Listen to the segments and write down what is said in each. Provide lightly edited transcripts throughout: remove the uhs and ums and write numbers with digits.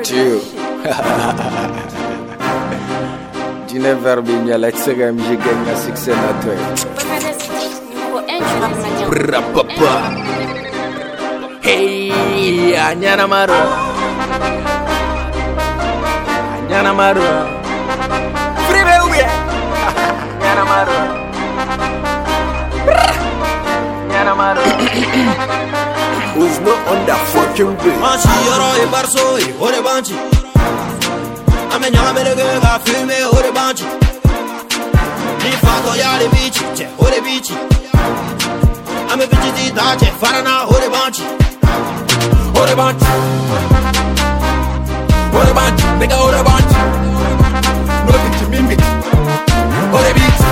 Tio. Dine verbinha la tsega mjigenya succès na toi. Bra papa. Hey, anyana maro. Anyana maro. Prive ubia. Anyana maro. Anyana maro. Who's not on that fucking way? Manchi yoro e barso e ore banchi. Ame nyame le ga filme ore banchi. Ni fato ya le bici, c'è ore bici. Ame bici di da c'è farana ore banchi. Ore banchi. Ore banchi, nigga ore banchi. No bici mimi. Ore bici.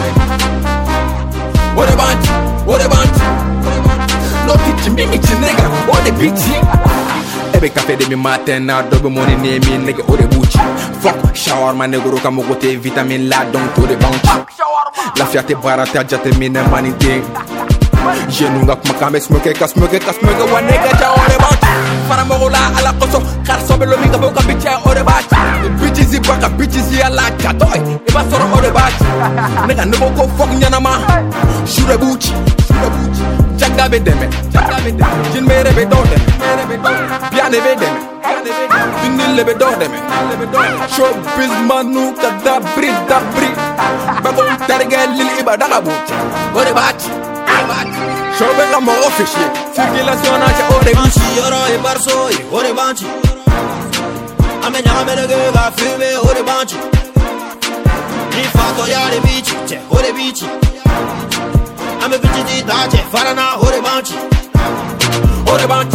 Ore banchi, ore banchi. No bitch, me nigga, on the bitch. Every cafe de mi matin, now double money near me, nigga, or the butch. Fuck, shower my nigga, roka mogote, vitamin la, don't to the bounce. La fiate barata, jate mine, money thing. Je nunga kumakame, smoke, one nigga, ja, or the bounce. Faramola, ala koso, karsobe, lo minga, boka, bitch, or the batch. Bitches, baka, bitches, ya la, katoy, if I saw or the batch. Nigga, no go fuck, nyanama. Shoot a butch. Janga be deme, jin mere be do dem, piane be deme, vinile be do dem. Show biz manu kada brid da brid, bago targa lili iba daga buti. Ore bat, show be la mo officier, circulation aja ore banchi yoro e barso e ore banchi. Ame nyame le ga filme ore banchi. Ni fato ya le bici, c'è ore bici. Ame bici di da c'è farana ore banchi. Ore banchi.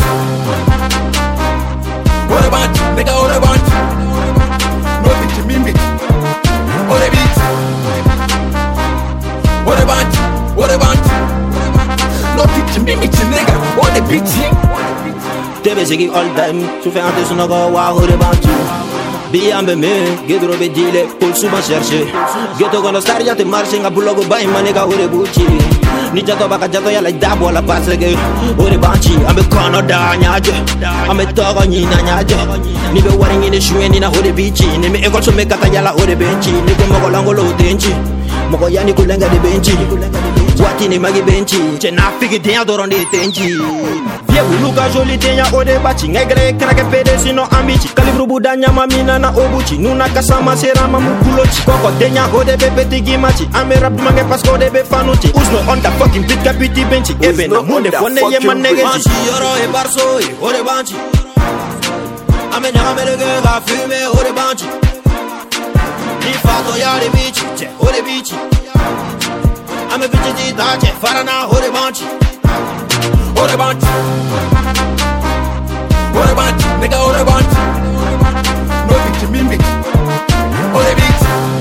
Ore banchi, nigga ore banchi. No bici mimi. Ore bici. Ore banchi, ore banchi. No bici mimi nigga, ore bici. Debe sigi all time, tu fais un peu son ogo wa ore banchi. Biambe me, gedro be dile, pul suba chercher. Geto kono star ya te marche nga bulogo bay manega ore buchi. Ni jato baka jato ya like dabo la pass lege. Ore banchi, ambe kono da nyaje. Ambe togo nyina nyaje. Ni be waring in the shoe ni na ore bichi. Ni me ego so me kata ya la ore benchi. Ni ko mogo lango lo tenchi. Mogo yani kulenga de benchi. Wati ni magi benchi. Che na figi te adoro ni tenchi. Vie buluka joli te ya ore bachi. Ngegre krake pede sino ambichi. Kalibru budanya mamina na obuchi nuna kasama serama mukulochi koko denya ode be petigi machi ame rap mange pasko de be fanuchi usno on the fucking beat kapiti benchi ebe na monde fone ye manege chi yoro e barso e ore banchi ame nyame le ga filme ore banchi ni fato ya le bici c'è ore bici ame bici di da c'è farana ore banchi ore banchi nigga ore banchi. No bitch, mimi. Ore bitch.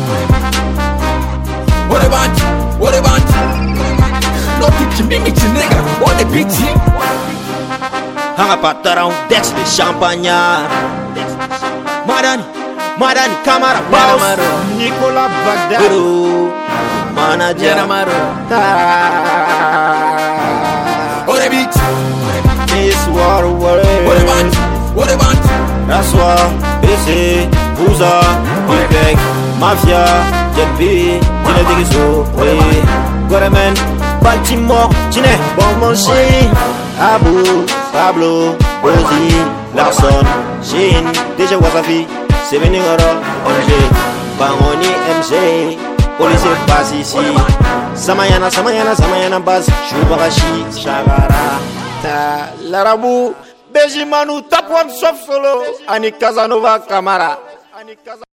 Ore banchi. No bitch, mimi, nigga. Ore bitch. Hanga patarão, Dex de champanhe. Madani, Camara, Paus, Nicola Bagdad, Manager, Ore bitch. This world, Ore banchi. Raswa, BC, Bouza, Quebec, Mafia, JP, Tine Digiso, oui, Goremen, Baltimore, Tine, Bonmonchi, Abu, Pablo, Bozi, Larson, Shin, DJ Wasafi, Seveningoro, ONG, Bangoni, MC, Police passe ici, Samayana, Baz, Chubarashi, Shagara, Ta, Larabu, Benjimanu, Tap One Soft Solo, Ani Casanova Camara.